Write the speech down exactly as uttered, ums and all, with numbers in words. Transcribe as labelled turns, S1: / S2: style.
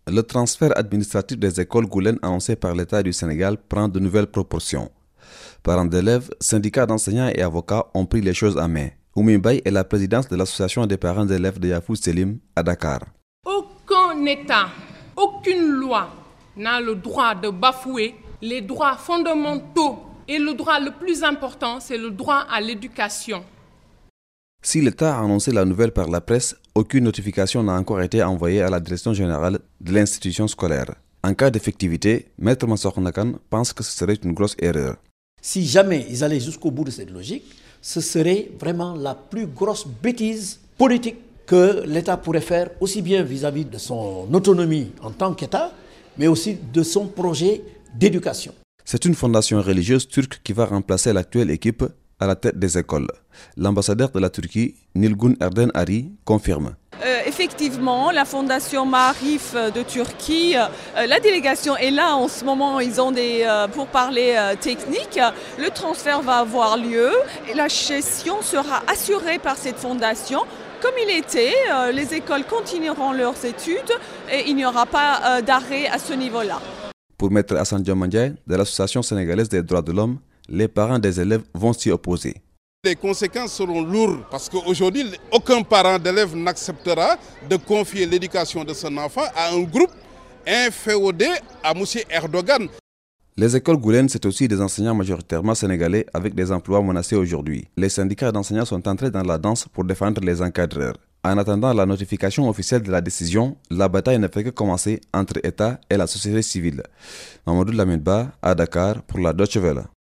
S1: Le transfert administratif des écoles Goulen annoncé par l'État du Sénégal prend de nouvelles proportions. Parents d'élèves, syndicats d'enseignants et avocats ont pris les choses en main. Oumi Mbaye est la présidente de l'association des parents d'élèves de Yafou Selim à Dakar.
S2: Aucun État, aucune loi n'a le droit de bafouer les droits fondamentaux. Et le droit le plus important, c'est le droit à l'éducation.
S1: Si l'État a annoncé la nouvelle par la presse, aucune notification n'a encore été envoyée à la direction générale de l'institution scolaire. En cas d'effectivité, Maître Mansour Nakan pense que ce serait une grosse erreur.
S3: Si jamais ils allaient jusqu'au bout de cette logique, ce serait vraiment la plus grosse bêtise politique que l'État pourrait faire, aussi bien vis-à-vis de son autonomie en tant qu'État, mais aussi de son projet d'éducation.
S1: C'est une fondation religieuse turque qui va remplacer l'actuelle équipe à la tête des écoles. L'ambassadeur de la Turquie, Nilgun Erden Ari, confirme.
S4: Euh, effectivement, la fondation Maarif de Turquie, euh, la délégation est là en ce moment, ils ont des euh, pourparlers euh, techniques. Le transfert va avoir lieu et la gestion sera assurée par cette fondation. Comme il était, euh, les écoles continueront leurs études et il n'y aura pas euh, d'arrêt à ce niveau-là.
S1: Pour Maître Hassan Diamandiaye, de l'Association sénégalaise des droits de l'homme, les parents des élèves vont s'y opposer.
S5: Les conséquences seront lourdes parce qu'aujourd'hui, aucun parent d'élève n'acceptera de confier l'éducation de son enfant à un groupe inféodé à M. Erdogan.
S1: Les écoles Goulen, c'est aussi des enseignants majoritairement sénégalais avec des emplois menacés aujourd'hui. Les syndicats d'enseignants sont entrés dans la danse pour défendre les encadreurs. En attendant la notification officielle de la décision, la bataille ne fait que commencer entre État et la société civile. Mamadou Lamine Ba, à Dakar, pour la Deutsche Welle.